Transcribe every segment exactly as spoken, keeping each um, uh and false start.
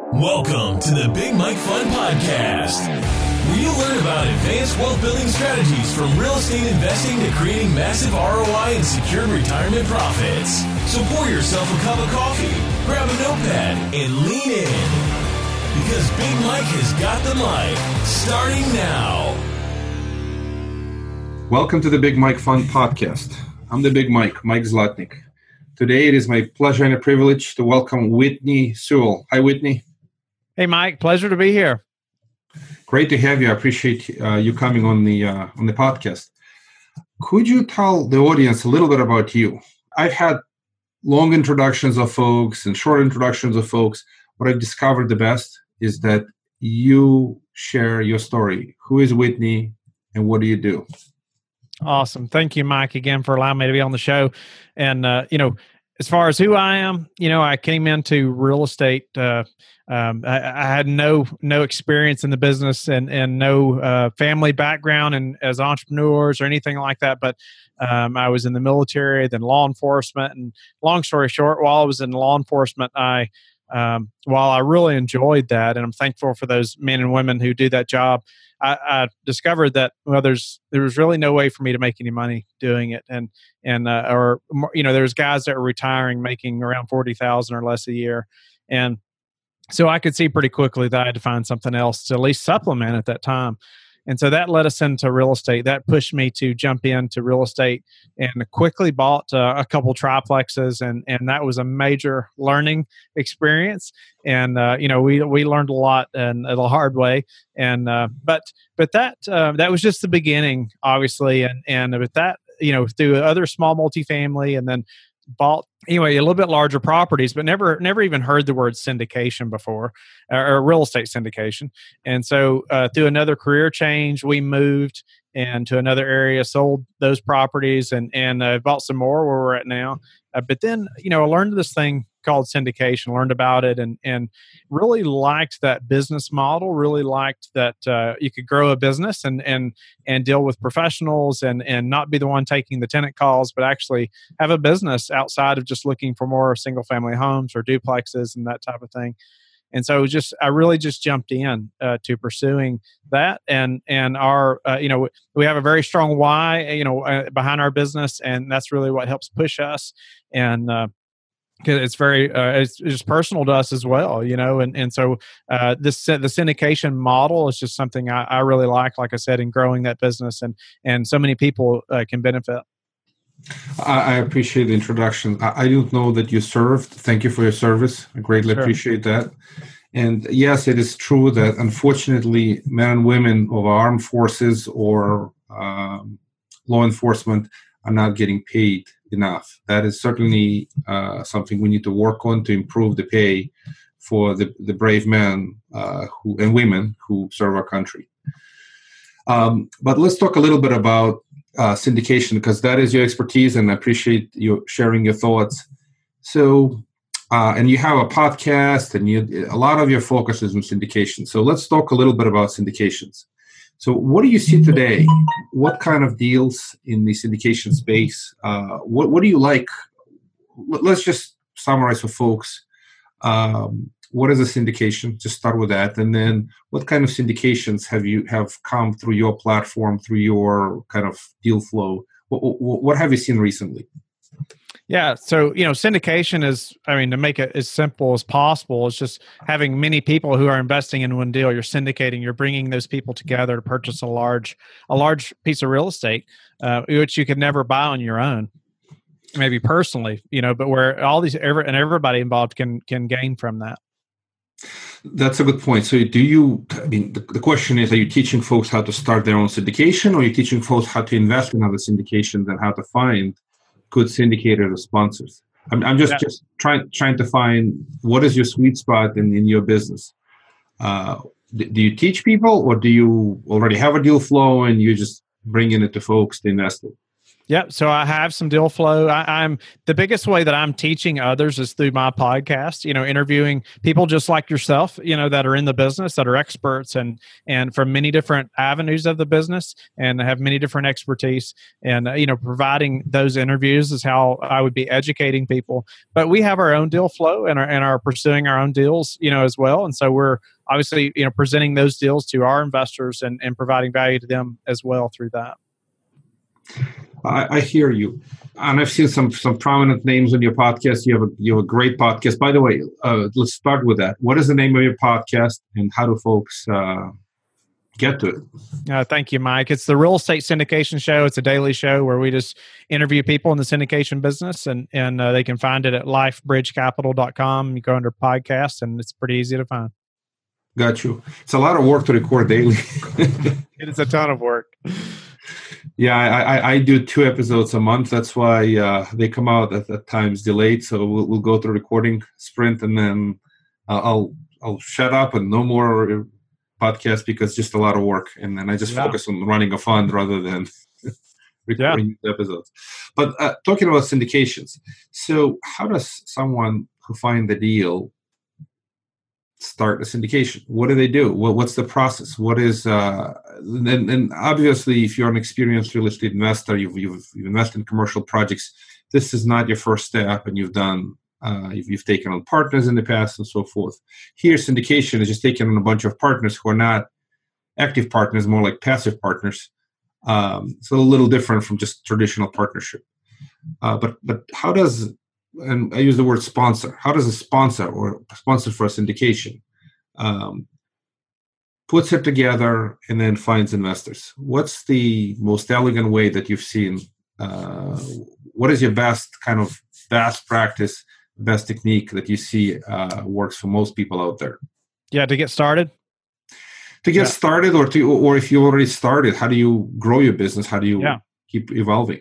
Welcome to the Big Mike Fund Podcast, where you learn about advanced wealth building strategies from real estate investing to creating massive R O I and secured retirement profits. So pour yourself a cup of coffee, grab a notepad, and lean in. Because Big Mike has got the mic, starting now. Welcome to the Big Mike Fund Podcast. I'm the Big Mike, Mike Zlatnik. Today it is my pleasure and a privilege to welcome Whitney Sewell. Hi, Whitney. Hey, Mike. Pleasure to be here. Great to have you. I appreciate uh, you coming on the uh, on the podcast. Could you tell the audience a little bit about you? I've had long introductions of folks and short introductions of folks. What I've discovered the best is that you share your story. Who is Whitney and what do you do? Awesome. Thank you, Mike, again for allowing me to be on the show. And, uh, you know, as far as who I am, you know, I came into real estate. Uh, um, I, I had no no experience in the business and and no uh, family background and as entrepreneurs or anything like that. But um, I was in the military, then law enforcement. And long story short, while I was in law enforcement, I um, while I really enjoyed that, and I'm thankful for those men and women who do that job, I, I discovered that well, there's there was really no way for me to make any money doing it, and and uh, or you know, there's guys that were retiring making around forty thousand or less a year, and so I could see pretty quickly that I had to find something else to at least supplement at that time. And so that led us into real estate. That pushed me to jump into real estate and quickly bought uh, a couple triplexes. And, and that was a major learning experience. And, uh, you know, we, we learned a lot and the hard way. And, uh, but, but that, uh, that was just the beginning, obviously. And, and with that, you know, through other small multifamily and then bought anyway a little bit larger properties, but never never even heard the word syndication before, or, or real estate syndication. And so uh, through another career change, we moved and to another area, sold those properties, and and uh, bought some more where we're at now. Uh, but then you know I learned this thing called syndication, learned about it, and and really liked that business model. Really liked that uh, you could grow a business and and and deal with professionals and and not be the one taking the tenant calls, but actually have a business outside of just looking for more single family homes or duplexes and that type of thing. And so just I really just jumped in uh, to pursuing that, and and our uh, you know we have a very strong why you know uh, behind our business, and that's really what helps push us. And uh, Cause it's very, uh, it's, it's just personal to us as well, you know, and and so uh, this the syndication model is just something I, I really like. Like I said, in growing that business, and and so many people uh, can benefit. I, I appreciate the introduction. I, I didn't know that you served. Thank you for your service. I greatly Sure. appreciate that. And yes, it is true that unfortunately, men and women of our armed forces or um, law enforcement are not getting paid enough. That is certainly uh, something we need to work on to improve the pay for the, the brave men uh, who and women who serve our country. Um, but let's talk a little bit about uh, syndication, because that is your expertise, and I appreciate you sharing your thoughts. So, uh, and you have a podcast, and you, a lot of your focus is on syndication. So let's talk a little bit about syndications. So what do you see today? What kind of deals in the syndication space? Uh, what, what do you like? Let's just summarize for folks. Um, what is a syndication? Just start with that. And then what kind of syndications have you have come through your platform, through your kind of deal flow? What, what, what have you seen recently? Yeah. So, you know, syndication is, I mean, to make it as simple as possible, it's just having many people who are investing in one deal. You're syndicating, you're bringing those people together to purchase a large, a large piece of real estate, uh, which you could never buy on your own, maybe personally, you know, but where all these, every, and everybody involved can, can gain from that. That's a good point. So do you, I mean, the, the question is, are you teaching folks how to start their own syndication, or are you teaching folks how to invest in other syndications and how to find good syndicators or sponsors? I'm, I'm just, yeah. just trying trying to find what is your sweet spot in, in your business. Uh, do, do you teach people, or do you already have a deal flow and you're just bringing it to folks to invest in? Yeah, so I have some deal flow. I, I'm the biggest way that I'm teaching others is through my podcast. You know, interviewing people just like yourself. You know, that are in the business, that are experts, and and from many different avenues of the business, and have many different expertise. And uh, you know, providing those interviews is how I would be educating people. But we have our own deal flow and are and are pursuing our own deals. You know, as well. And so we're obviously you know presenting those deals to our investors and and providing value to them as well through that. I, I hear you, and I've seen some some prominent names on your podcast. You have a you have a great podcast. By the way, uh, let's start with that. What is the name of your podcast, and how do folks uh, get to it? Uh, thank you, Mike. It's the Real Estate Syndication Show. It's a daily show where we just interview people in the syndication business, and and uh, they can find it at life bridge capital dot com. You go under podcasts, and it's pretty easy to find. Got you. It's a lot of work to record daily. It is a ton of work. Yeah, I, I, I do two episodes a month. That's why uh, they come out at, at times delayed. So we'll, we'll go through recording sprint, and then uh, I'll I'll shut up and no more podcast because it's just a lot of work. And then I just yeah. focus on running a fund rather than recording yeah. episodes. But uh, talking about syndications, so how does someone who find the deal start a syndication? What do they do? Well, what's the process? What is, uh, and, and obviously, if you're an experienced real estate investor, you've, you've, you've invested in commercial projects, this is not your first step, and you've done, uh, you've, you've taken on partners in the past and so forth. Here, syndication is just taking on a bunch of partners who are not active partners, more like passive partners. Um, so a little different from just traditional partnership. Uh, but but how does, and I use the word sponsor, how does a sponsor or a sponsor for a syndication um, puts it together and then finds investors? What's the most elegant way that you've seen? Uh, what is your best kind of best practice, best technique that you see uh, works for most people out there? Yeah, to get started? To get yeah. started, or to, or if you already started, how do you grow your business? How do you yeah. keep evolving?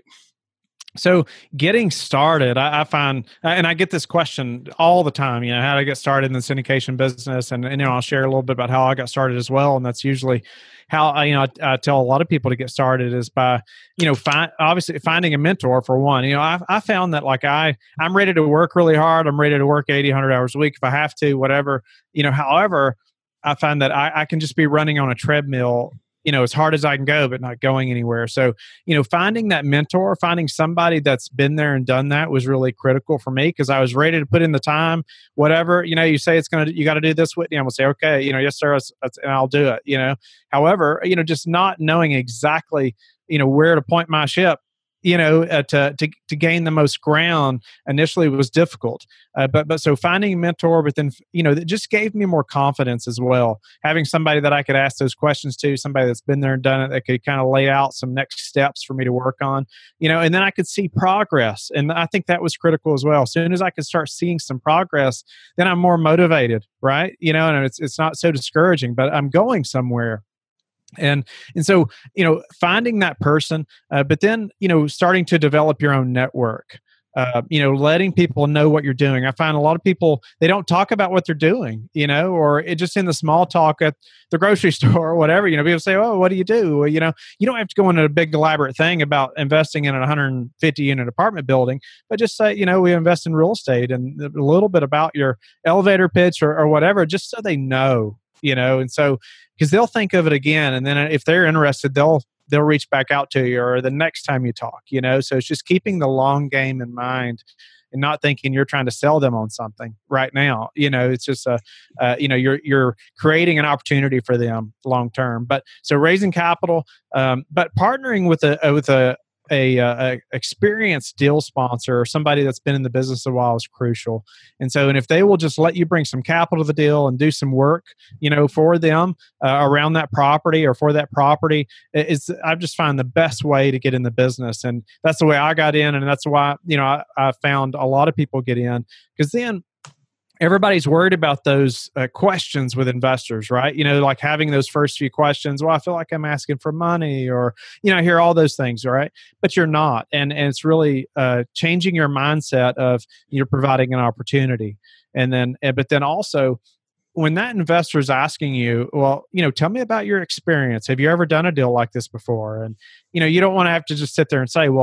So getting started, I, I find, and I get this question all the time, you know, how do I get started in the syndication business? And, and you know, I'll share a little bit about how I got started as well. And that's usually how I, you know, I, I tell a lot of people to get started is by, you know, find, obviously finding a mentor for one. You know, I, I found that like I, I'm ready to work really hard. I'm ready to work eighty, one hundred hours a week if I have to, whatever, you know, however, I find that I, I can just be running on a treadmill, you know, as hard as I can go, but not going anywhere. So, you know, finding that mentor, finding somebody that's been there and done that was really critical for me because I was ready to put in the time, whatever, you know, you say it's going to, you got to do this, Whitney. I'm going to say, okay, you know, yes, sir, and I'll do it, you know. However, you know, just not knowing exactly, you know, where to point my ship, you know, uh, to, to to gain the most ground initially was difficult. Uh, but but so finding a mentor, but then, you know, that just gave me more confidence as well. Having somebody that I could ask those questions to, somebody that's been there and done it, that could kind of lay out some next steps for me to work on, you know, and then I could see progress. And I think that was critical as well. As soon as I could start seeing some progress, then I'm more motivated, right? You know, and it's it's not so discouraging, but I'm going somewhere. And and so, you know, finding that person, uh, but then, you know, starting to develop your own network, uh, you know, letting people know what you're doing. I find a lot of people, they don't talk about what they're doing, you know, or it just in the small talk at the grocery store or whatever, you know, people say, oh, what do you do? Well, you know, you don't have to go into a big elaborate thing about investing in a one hundred fifty unit apartment building, but just say, you know, we invest in real estate and a little bit about your elevator pitch or, or whatever, just so they know. You know, and so because they'll think of it again, and then if they're interested, they'll they'll reach back out to you or the next time you talk. You know, so it's just keeping the long game in mind and not thinking you're trying to sell them on something right now. You know, it's just a uh, you know you're you're creating an opportunity for them long term. But so raising capital, um, but partnering with a with a A, a experienced deal sponsor or somebody that's been in the business a while is crucial. And so, and if they will just let you bring some capital to the deal and do some work, you know, for them uh, around that property or for that property, is I just find the best way to get in the business. And that's the way I got in, and that's why, you know, I, I found a lot of people get in, because then everybody's worried about those uh, questions with investors, right? You know, like having those first few questions. Well, I feel like I'm asking for money, or, you know, I hear all those things, right? But you're not. And, and it's really uh, changing your mindset of you're providing an opportunity. And then, but then also, when that investor is asking you, well, you know, tell me about your experience. Have you ever done a deal like this before? And, you know, you don't want to have to just sit there and say, well,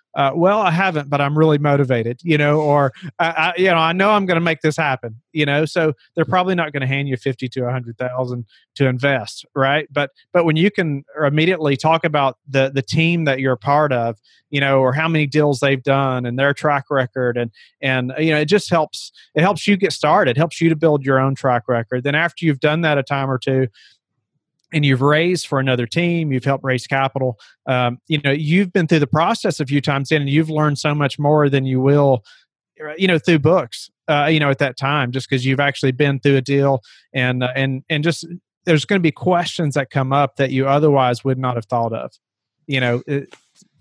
Uh, well, I haven't, but I'm really motivated, you know, or I, I you know, I know I'm going to make this happen, you know. So they're probably not going to hand you fifty to a hundred thousand to invest, right? But but when you can immediately talk about the the team that you're a part of, you know, or how many deals they've done and their track record, and and you know, it just helps. It helps you get started. It helps you to build your own track record. Then after you've done that a time or two, and you've raised for another team, you've helped raise capital, um, you know, you've been through the process a few times in, and you've learned so much more than you will, you know, through books, uh, you know, at that time, just because you've actually been through a deal, and, uh, and, and just, there's going to be questions that come up that you otherwise would not have thought of, you know. It,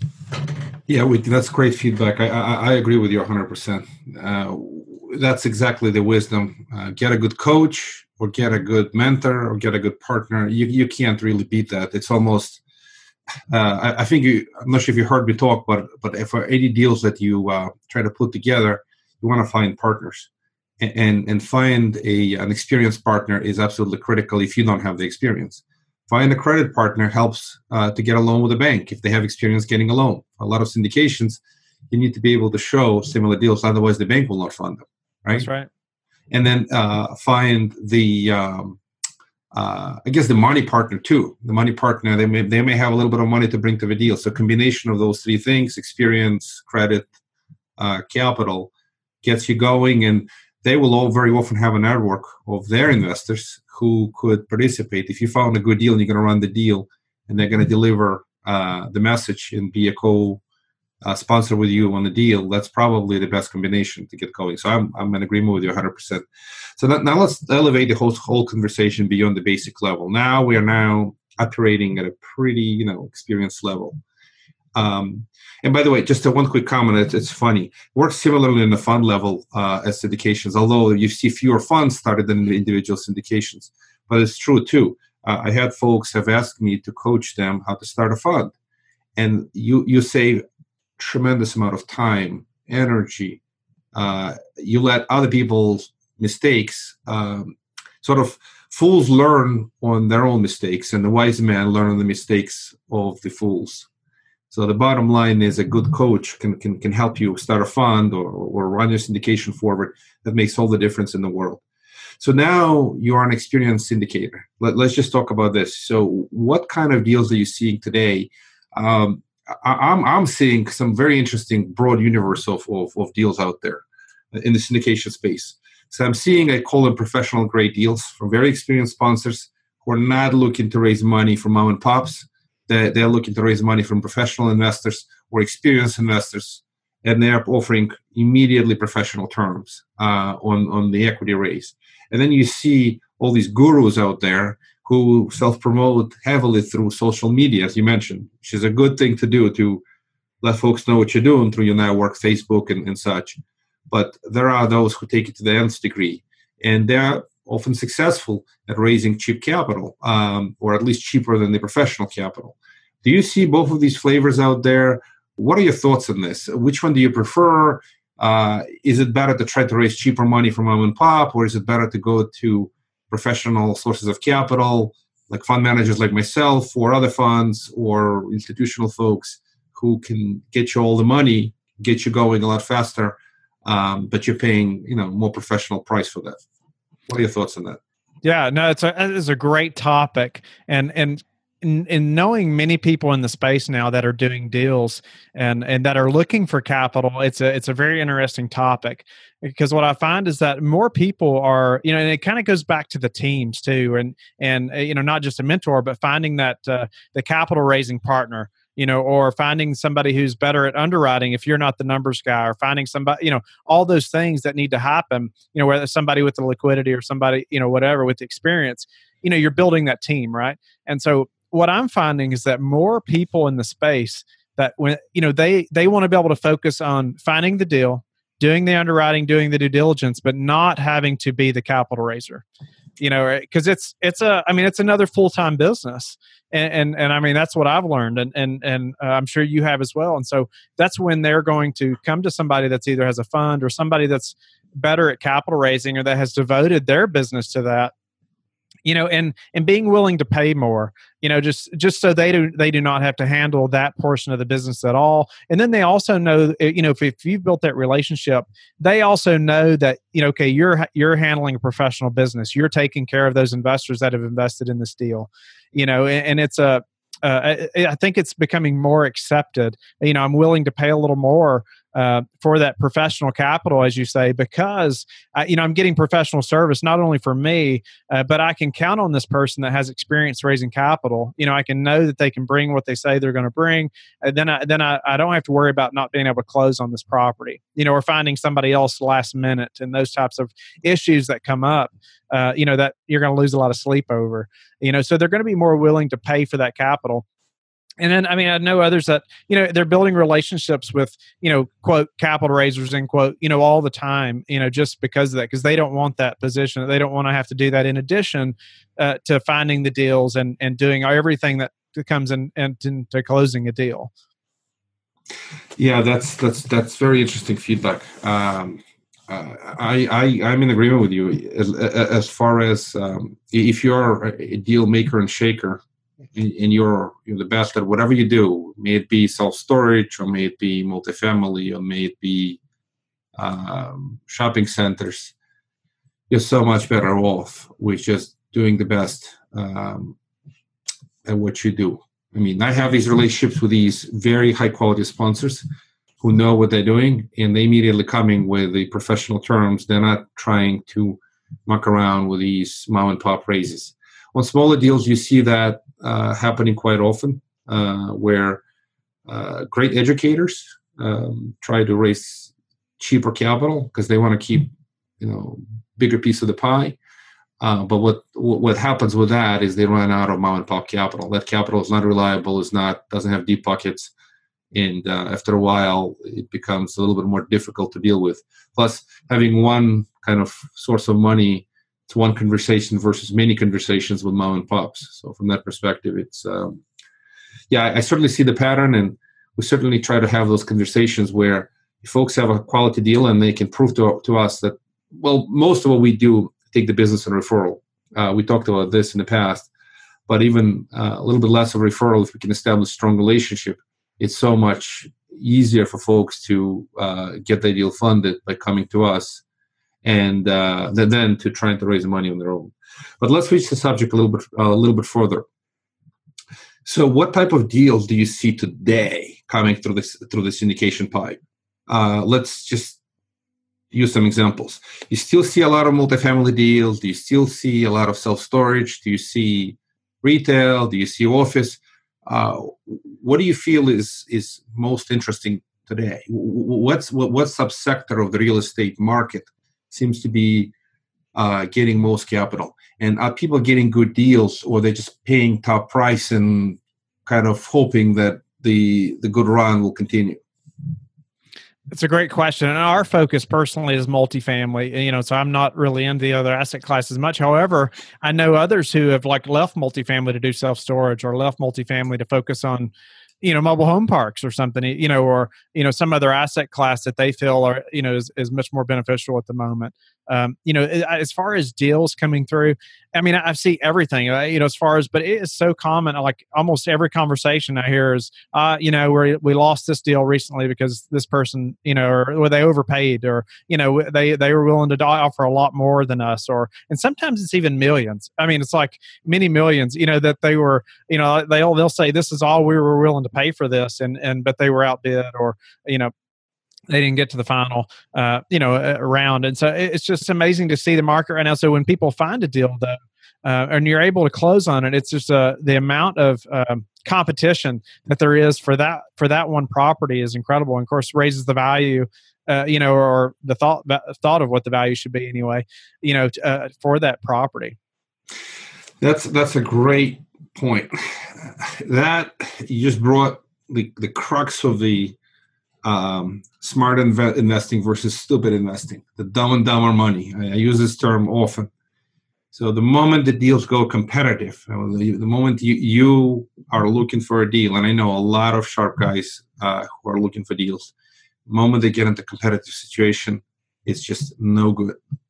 yeah, we, that's great feedback. I, I, I agree with you one hundred percent. Uh, that's exactly the wisdom. Uh, get a good coach, or get a good mentor, or get a good partner. You you can't really beat that. It's almost, uh, I, I think, you, I'm not sure if you heard me talk, but but for eighty deals that you uh, try to put together, you want to find partners. And, and, and find a an experienced partner is absolutely critical if you don't have the experience. Find a credit partner helps uh, to get a loan with a bank if they have experience getting a loan. A lot of syndications, you need to be able to show similar deals, otherwise the bank will not fund them, right? That's right. And then uh, find the, um, uh, I guess, the money partner too. The money partner, they may they may have a little bit of money to bring to the deal. So a combination of those three things, experience, credit, uh, capital, gets you going. And they will all very often have a network of their investors who could participate. If you found a good deal and you're going to run the deal, and they're going to deliver uh, the message and be a co Uh, sponsor with you on the deal, that's probably the best combination to get going. So I'm I'm in agreement with you one hundred percent. So that, now let's elevate the whole whole conversation beyond the basic level. Now we are now operating at a pretty, you know, experienced level. Um, and by the way, just a one quick comment. It's, it's funny. It works similarly in the fund level uh, as syndications, although you see fewer funds started than the individual syndications. But it's true too. Uh, I had folks have asked me to coach them how to start a fund, and you you save tremendous amount of time, energy. Uh, you let other people's mistakes, um, sort of fools learn on their own mistakes, and the wise men learn on the mistakes of the fools. So the bottom line is a good coach can can, can help you start a fund or, or run your syndication forward. That makes all the difference in the world. So now you are an experienced syndicator. Let, let's just talk about this. So what kind of deals are you seeing today? Um, I'm I'm seeing some very interesting broad universe of, of, of deals out there in the syndication space. So I'm seeing, I call them professional grade deals from very experienced sponsors who are not looking to raise money from mom and pops. They're, they're looking to raise money from professional investors or experienced investors, and they're offering immediately professional terms uh, on, on the equity raise. And then you see all these gurus out there who self-promote heavily through social media, as you mentioned, which is a good thing to do to let folks know what you're doing through your network, Facebook, and, and such. But there are those who take it to the nth degree, and they're often successful at raising cheap capital, um, or at least cheaper than the professional capital. Do you see both of these flavors out there? What are your thoughts on this? Which one do you prefer? Uh, is it better to try to raise cheaper money from mom and pop, or is it better to go to professional sources of capital, like fund managers like myself, or other funds, or institutional folks who can get you all the money, get you going a lot faster, um, but you're paying, you know, more professional price for that? What are your thoughts on that? Yeah, no, it's a it's a great topic, and and in, in knowing many people in the space now that are doing deals and and that are looking for capital, it's a it's a very interesting topic, because what I find is that more people are, you know, and it kind of goes back to the teams too, and and you know, not just a mentor, but finding that uh, the capital raising partner, you know, or finding somebody who's better at underwriting if you're not the numbers guy, or finding somebody, you know, all those things that need to happen, you know, whether somebody with the liquidity or somebody, you know, whatever with the experience, you know, you're building that team, right? And so what I'm finding is that more people in the space that when, you know, they, they want to be able to focus on finding the deal, doing the underwriting, doing the due diligence, but not having to be the capital raiser, you know, because it's, it's a, I mean, it's another full-time business. And, and, and I mean, that's what I've learned, and, and, and uh, I'm sure you have as well. And so that's when they're going to come to somebody that's either has a fund or somebody that's better at capital raising, or that has devoted their business to that. you know, and and being willing to pay more, you know, just just so they do they do not have to handle that portion of the business at all. And then they also know, you know, if, if you've built that relationship, they also know that, you know, okay, you're you're handling a professional business, you're taking care of those investors that have invested in this deal, you know, and, and it's a uh, I, I think it's becoming more accepted. You know, I'm willing to pay a little more uh, for that professional capital, as you say, because uh, you know, I'm getting professional service not only for me, uh, but I can count on this person that has experience raising capital. You know, I can know that they can bring what they say they're going to bring, and then I, then I, I don't have to worry about not being able to close on this property. You know, or finding somebody else last minute, and those types of issues that come up. Uh, you know, that you're going to lose a lot of sleep over. You know, so they're going to be more willing to pay for that capital. And then, I mean, I know others that, you know, they're building relationships with, you know, quote, capital raisers, end quote, you know, all the time, you know, just because of that, because they don't want that position. They don't want to have to do that in addition uh, to finding the deals and, and doing everything that comes in, in, into closing a deal. Yeah, that's, that's, that's very interesting feedback. Um, uh, I, I, I'm in agreement with you as, as far as um, if you're a deal maker and shaker, and you're, you're the best at whatever you do, may it be self-storage, or may it be multifamily, or may it be um, shopping centers, you're so much better off with just doing the best um, at what you do. I mean, I have these relationships with these very high-quality sponsors who know what they're doing, and they immediately coming with the professional terms. They're not trying to muck around with these mom-and-pop raises. On smaller deals, you see that uh, happening quite often, uh, where uh, great educators um, try to raise cheaper capital because they want to keep, you know, bigger piece of the pie. Uh, but what what happens with that is they run out of mom and pop capital. That capital is not reliable, is not doesn't have deep pockets, and uh, after a while, it becomes a little bit more difficult to deal with. Plus, having one kind of source of money. It's one conversation versus many conversations with mom and pops. So from that perspective, it's, um, yeah, I certainly see the pattern, and we certainly try to have those conversations where folks have a quality deal and they can prove to, to us that, well, most of what we do, take the business and referral. Uh, we talked about this in the past, but even uh, a little bit less of referral, if we can establish a strong relationship, it's so much easier for folks to uh, get their deal funded by coming to us. And uh, then to trying to raise money on their own. But let's switch the subject a little bit, uh, a little bit further. So, what type of deals do you see today coming through this through the syndication pipe? Uh, let's just use some examples. You still see a lot of multifamily deals. Do you still see a lot of self storage? Do you see retail? Do you see office? Uh, what do you feel is is most interesting today? What's what, what subsector of the real estate market seems to be uh, getting most capital? And are people getting good deals, or they're just paying top price and kind of hoping that the the good run will continue? It's a great question. And our focus personally is multifamily, you know, so I'm not really into the other asset classes much. However, I know others who have like left multifamily to do self-storage, or left multifamily to focus on, you know, mobile home parks or something, you know, or, you know, some other asset class that they feel are, you know, is, is much more beneficial at the moment. Um, you know, as far as deals coming through, I mean, I see everything, uh, you know, as far as, but it is so common. Like almost every conversation I hear is, uh, you know, we we lost this deal recently because this person, you know, or, or they overpaid, or, you know, they, they were willing to offer a lot more than us, or, and sometimes it's even millions. I mean, it's like many millions, you know, that they were, you know, they'll, they'll say this is all we were willing to pay for this. And, and, but they were outbid, or, you know, they didn't get to the final, uh, you know, uh, round. And so it's just amazing to see the market right now. So when people find a deal, though, uh, and you're able to close on it, it's just uh, the amount of um, competition that there is for that for that one property is incredible. And of course, raises the value, uh, you know, or the thought thought of what the value should be anyway, you know, t- uh, for that property. That's that's a great point. That you just brought the the crux of the um, smart inve- investing versus stupid investing, the dumb and dumber money. I, I use this term often. So the moment the deals go competitive, the, the moment you, you are looking for a deal, and I know a lot of sharp guys uh, who are looking for deals, the moment they get into competitive situation, it's just no good.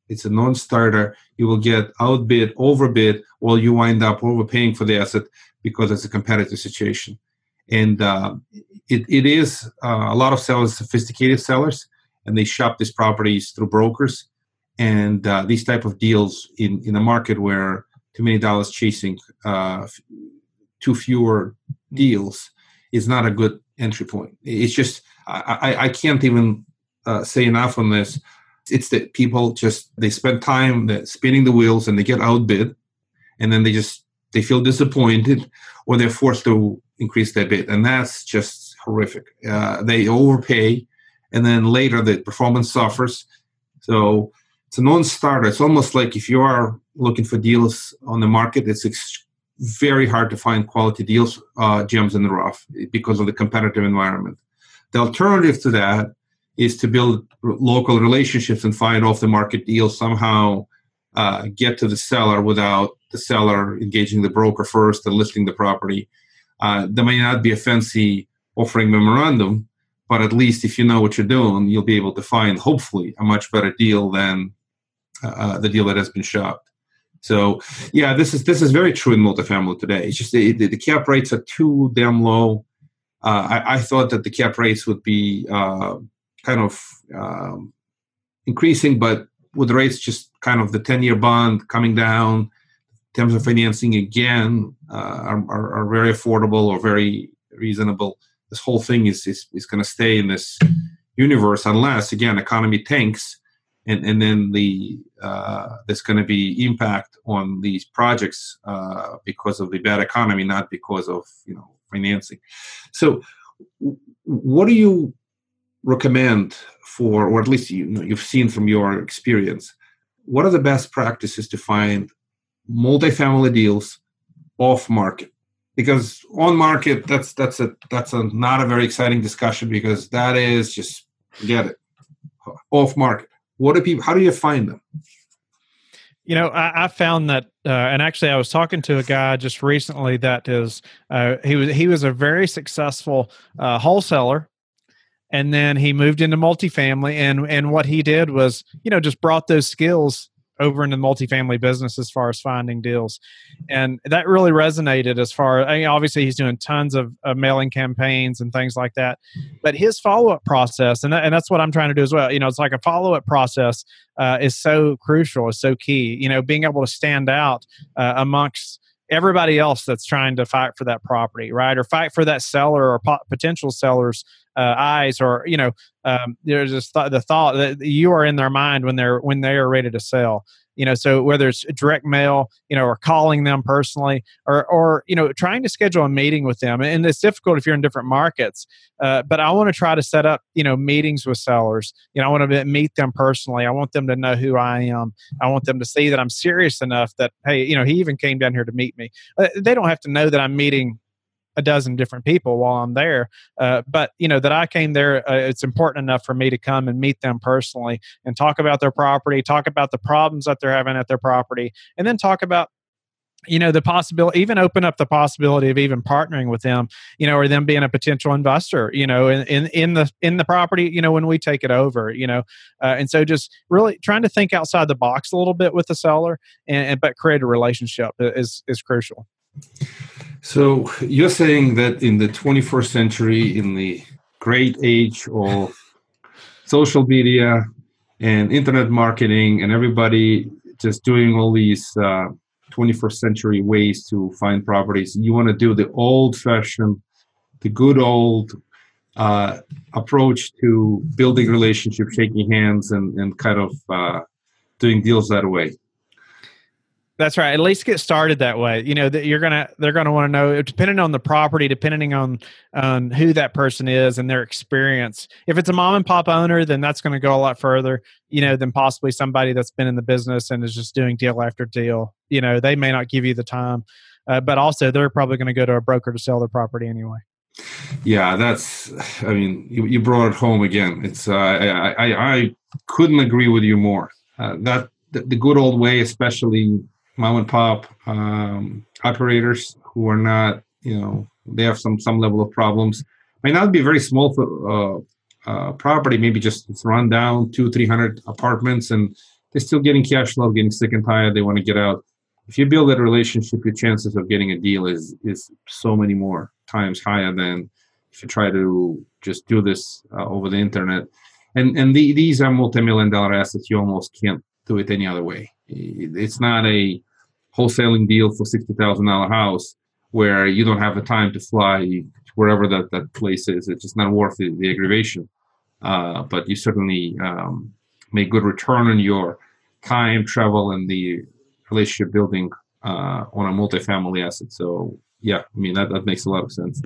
It's a non-starter. You will get outbid, overbid, or you wind up overpaying for the asset because it's a competitive situation. And uh, it, it is uh, a lot of sellers, sophisticated sellers, and they shop these properties through brokers. And uh, these type of deals in, in a market where too many dollars chasing uh, too fewer deals is not a good entry point. It's just, I, I, I can't even uh, say enough on this. It's that people just, they spend time spinning the wheels and they get outbid, and then they just, they feel disappointed, or they're forced to increase their bid. And that's just horrific. Uh, they overpay, and then later the performance suffers. So it's a non-starter. It's almost like if you are looking for deals on the market, it's ex- very hard to find quality deals, uh, gems in the rough, because of the competitive environment. The alternative to that is to build r- local relationships and find off-the-market deals, somehow uh, get to the seller without the seller engaging the broker first and listing the property. Uh, there may not be a fancy offering memorandum, but at least if you know what you're doing, you'll be able to find, hopefully, a much better deal than uh, the deal that has been shopped. So, yeah, this is this is very true in multifamily today. It's just the, the cap rates are too damn low. Uh, I, I thought that the cap rates would be uh, kind of um, increasing, but with the rates just kind of the ten-year bond coming down, in terms of financing again, uh, are, are, are very affordable or very reasonable. This whole thing is is, is going to stay in this universe unless, again, economy tanks, and, and then the uh, there's going to be impact on these projects uh, because of the bad economy, not because of, you know, financing. So what do you recommend for, or at least you know, you've seen from your experience, what are the best practices to find multifamily deals off market? Because on market, that's that's a that's a not a very exciting discussion, because that is just, forget it. Off market, what do people? How do you find them? You know, I, I found that, uh, and actually, I was talking to a guy just recently that is uh, he was he was a very successful uh, wholesaler. And then he moved into multifamily, and and what he did was, you know, just brought those skills over into the multifamily business as far as finding deals. And that really resonated as far, I mean, obviously he's doing tons of, of mailing campaigns and things like that, but his follow-up process, and, that, and that's what I'm trying to do as well. You know, it's like a follow-up process uh, is so crucial, is so key, you know, being able to stand out uh, amongst everybody else that's trying to fight for that property, right? Or fight for that seller or po- potential seller's uh, eyes, or, you know, um, there's this th- the thought that you are in their mind when they're when they are ready to sell. You know, so whether it's direct mail, you know, or calling them personally, or or you know, trying to schedule a meeting with them, and it's difficult if you're in different markets. Uh, but I want to try to set up, you know, meetings with sellers. You know, I want to meet them personally. I want them to know who I am. I want them to see that I'm serious enough that, hey, you know, he even came down here to meet me. Uh, they don't have to know that I'm meeting a dozen different people while I'm there. Uh, but, you know, that I came there, uh, it's important enough for me to come and meet them personally and talk about their property, talk about the problems that they're having at their property, and then talk about, you know, the possibility, even open up the possibility of even partnering with them, you know, or them being a potential investor, you know, in, in, in the, in the property, you know, when we take it over, you know, uh, and so just really trying to think outside the box a little bit with the seller, and, and but create a relationship is, is crucial. So you're saying that in the twenty-first century, in the great age of social media and internet marketing and everybody just doing all these uh, twenty-first century ways to find properties, you want to do the old-fashioned, the good old uh, approach to building relationships, shaking hands, and, and kind of uh, doing deals that way. That's right. At least get started that way. You know, that you're gonna, they're gonna want to know, depending on the property, depending on on who that person is and their experience. If it's a mom and pop owner, then that's going to go a lot further, you know, than possibly somebody that's been in the business and is just doing deal after deal. You know, they may not give you the time, uh, but also they're probably going to go to a broker to sell their property anyway. Yeah, that's, I mean, you, you brought it home again. It's, uh, I, I, I couldn't agree with you more. Uh, that the, the good old way, especially mom and pop um, operators who are not, you know, they have some some level of problems. May not be very small uh, uh, property, maybe just it's run down two, three hundred apartments, and they're still getting cash flow, getting sick and tired. They want to get out. If you build that relationship, your chances of getting a deal is is so many more times higher than if you try to just do this uh, over the internet. And and the, these are multi-million dollar assets. You almost can't do it any other way. It's not a wholesaling deal for sixty thousand dollars house where you don't have the time to fly to wherever that, that place is. It's just not worth the, the aggravation. Uh, but you certainly um, make good return on your time, travel, and the relationship building uh, on a multifamily asset. So yeah, I mean, that, that makes a lot of sense.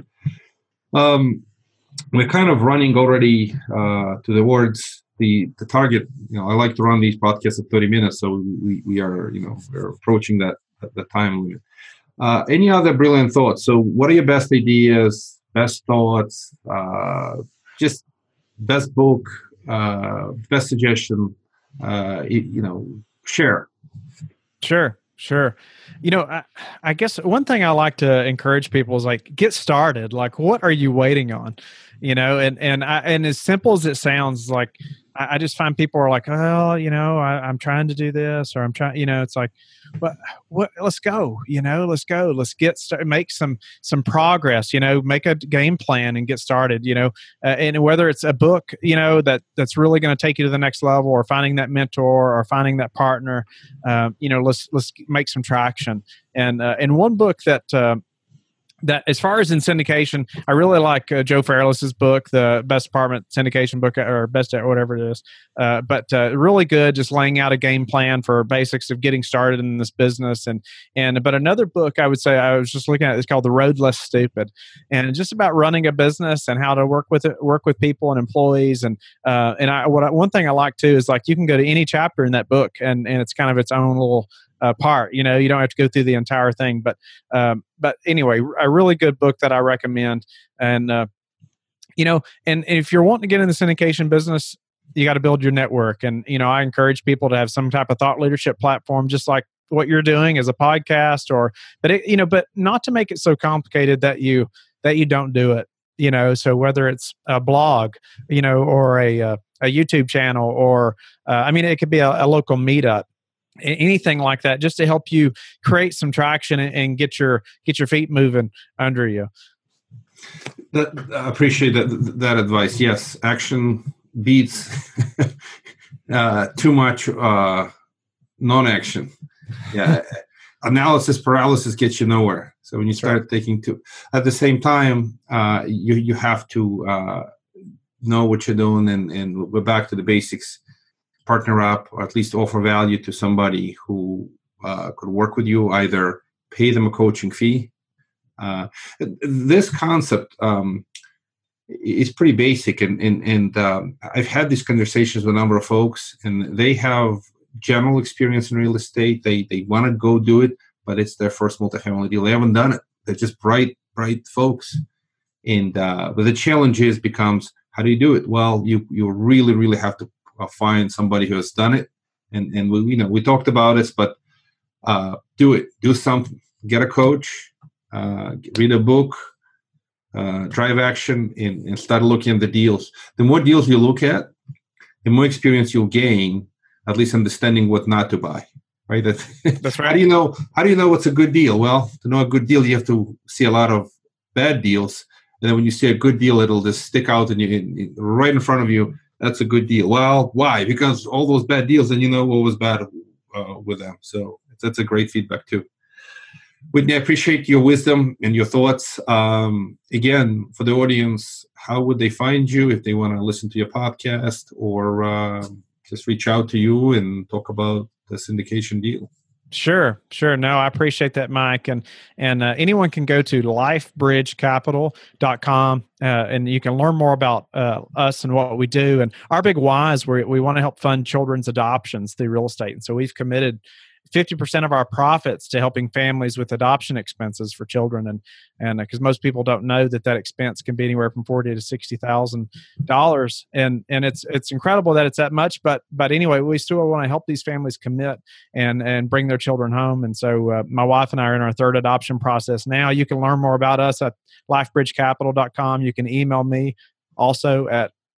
Um, we're kind of running already uh, towards the, the target. You know, I like to run these podcasts at thirty minutes. So we, we are, you know, we're approaching that, that, that time limit. Uh, any other brilliant thoughts? So what are your best ideas, best thoughts, uh, just best book, uh, best suggestion, uh, you, you know, share. Sure, sure. You know, I, I guess one thing I like to encourage people is like, get started. Like, what are you waiting on? You know, and and I, and as simple as it sounds, like I, I just find people are like, oh, you know, I, I'm trying to do this, or I'm trying, you know, it's like, what, what? Let's go. You know, let's go. Let's get start, make some some progress. You know, make a game plan and get started. You know, uh, and whether it's a book, you know, that that's really going to take you to the next level, or finding that mentor, or finding that partner. Um, you know, let's let's make some traction. And uh, and one book that. Uh, That as far as in syndication, I really like uh, Joe Fairless's book, the Best Apartment Syndication book, or Best whatever it is. Uh, but uh, really good, just laying out a game plan for basics of getting started in this business. And and but another book I would say I was just looking at is called The Road Less Stupid, and just about running a business and how to work with it, work with people and employees. And uh, and I, what I, one thing I like too is like you can go to any chapter in that book, and and it's kind of its own little. Uh, part, you know, you don't have to go through the entire thing, but um, but anyway, a really good book that I recommend. And uh, you know, and, and if you're wanting to get in the syndication business, you got to build your network. And you know, I encourage people to have some type of thought leadership platform, just like what you're doing as a podcast, or but it, you know, but not to make it so complicated that you that you don't do it. You know, so whether it's a blog, you know, or a a, a YouTube channel, or uh, I mean, it could be a, a local meetup. Anything like that, just to help you create some traction and, and get your get your feet moving under you. That, I appreciate that that advice. Yes, action beats uh, too much uh, non-action. Yeah, analysis paralysis gets you nowhere. So when you start sure. taking two, at the same time, uh, you you have to uh, know what you're doing, and and we're back to the basics. Partner up, or at least offer value to somebody who uh, could work with you, either pay them a coaching fee. Uh, this concept um, is pretty basic, and, and, and um, I've had these conversations with a number of folks, and they have general experience in real estate. They they want to go do it, but it's their first multifamily deal. They haven't done it. They're just bright, bright folks. And uh, but the challenge is becomes, how do you do it? Well, you you really, really have to Uh, find somebody who has done it, and and we you know we talked about this, but uh, do it, do something, get a coach, uh, read a book, uh, drive action, and, and start looking at the deals. The more deals you look at, the more experience you'll gain, at least understanding what not to buy. Right? That, That's right. How do you know? How do you know what's a good deal? Well, to know a good deal, you have to see a lot of bad deals, and then when you see a good deal, it'll just stick out and you in, right in front of you. That's a good deal. Well, why? Because all those bad deals, and you know what was bad uh, with them. So that's a great feedback too. Whitney, I appreciate your wisdom and your thoughts. Um, again, for the audience, how would they find you if they want to listen to your podcast, or uh, just reach out to you and talk about the syndication deal? Sure, sure. No, I appreciate that, Mike. And and uh, anyone can go to life bridge capital dot com uh, and you can learn more about uh, us and what we do. And our big why is we we want to help fund children's adoptions through real estate. And so we've committed fifty percent of our profits to helping families with adoption expenses for children. And and because uh, most people don't know that that expense can be anywhere from forty to sixty thousand dollars, and and it's it's incredible that it's that much. But but anyway, we still want to help these families commit and and bring their children home. And so uh, my wife and I are in our third adoption process now. You can learn more about us at life bridge capital dot com. You can email me also at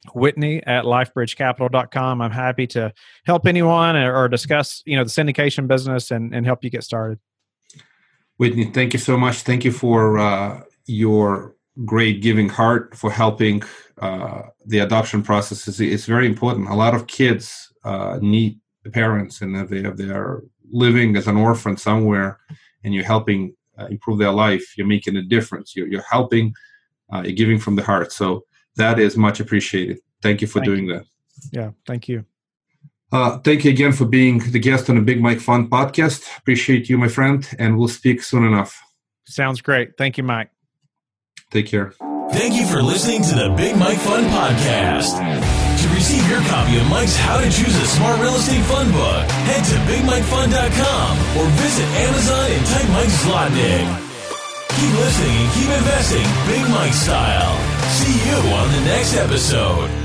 Whitney at lifebridge capital dot com. I'm happy to help anyone or, or discuss, you know, the syndication business and, and help you get started. Whitney, thank you so much. Thank you for uh, your great giving heart, for helping uh, the adoption process. It's, it's very important. A lot of kids uh, need the parents, and if they, if they are living as an orphan somewhere and you're helping uh, improve their life, you're making a difference. You're, you're helping, uh, you're giving from the heart. So that is much appreciated. Thank you for thank doing you. that. Yeah, thank you. Uh, thank you again for being the guest on the Big Mike Fun podcast. Appreciate you, my friend, and we'll speak soon enough. Sounds great. Thank you, Mike. Take care. Thank you for listening to the Big Mike Fun podcast. To receive your copy of Mike's How to Choose a Smart Real Estate Fund book, head to big mike fun dot com or visit Amazon and type Mike Zlotnick. Keep listening and keep investing Big Mike style. See you on the next episode.